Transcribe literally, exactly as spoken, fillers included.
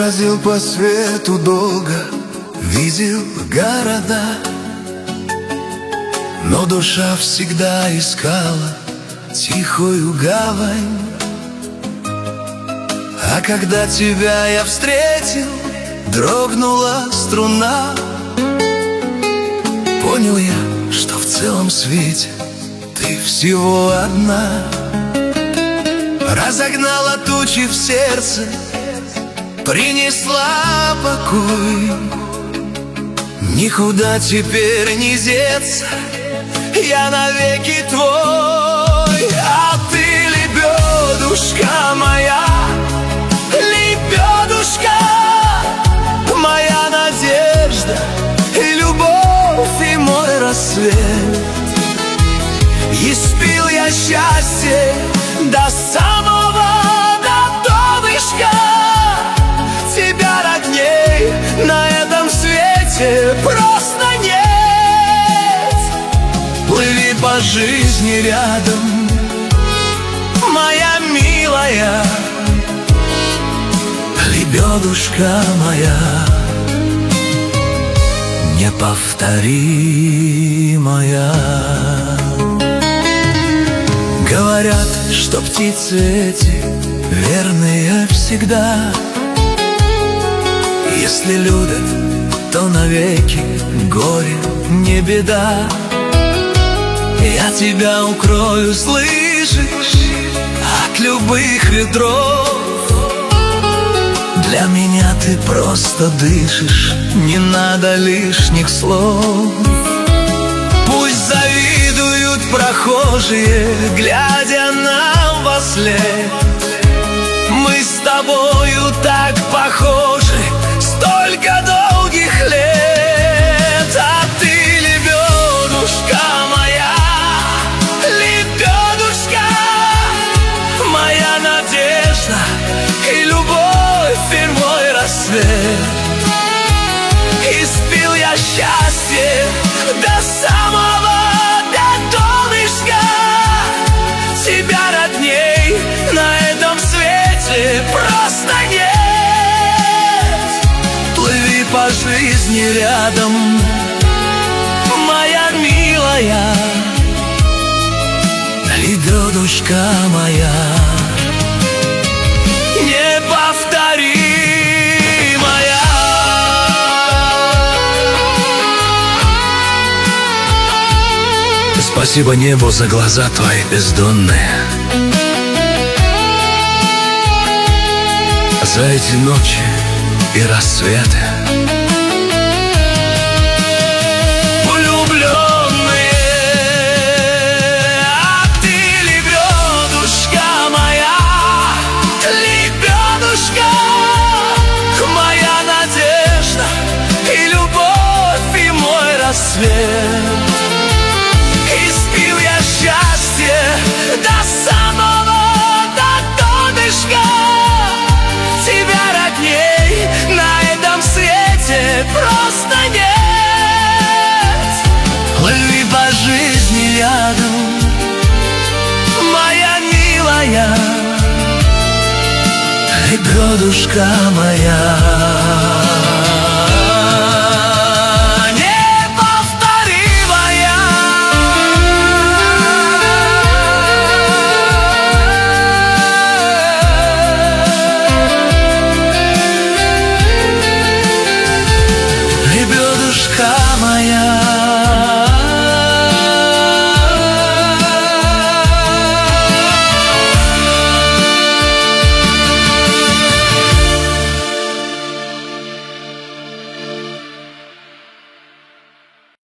бродил по свету долго, видел города, но душа всегда искала тихую гавань. А когда тебя я встретил, дрогнула струна. Понял я, что в целом свете ты всего одна. Разогнала тучи в сердце, принесла покой. Никуда теперь не деться, я навеки твой. А ты, лебедушка моя, лебедушка, моя надежда и любовь, и мой рассвет. И спил я счастье до самого, до донышка. Тебя родней на этом свете просто нет. Плыви по жизни рядом, моя милая, лебедушка моя, неповторимая. Говорят, что птицы эти верные всегда. Если любят, то навеки горе не беда. Я тебя укрою, слышишь, от любых ветров. Для меня ты просто дышишь, не надо лишних слов. Пусть завидуют прохожие, глядя нам вослед. Мы с тобою так похожи, столько долгих лет. А ты, лебедушка моя, лебедушка, моя надежда и любовь, и мой рассвет. И спил я счастье до самого, до донышка. Тебя родней на этом свете просто нет. Плыви по жизни рядом, моя милая, лебедушка моя, неповторимая. Спасибо небу за глаза твои бездонные, за эти ночи и рассветы. Влюбленные, а ты, лебедушка моя, лебедушка, моя надежда и любовь, и мой рассвет. И спил я счастье до самого, до донышка. Тебя родней на этом свете просто нет. Плыви по жизни рядом, моя милая, лебедушка моя.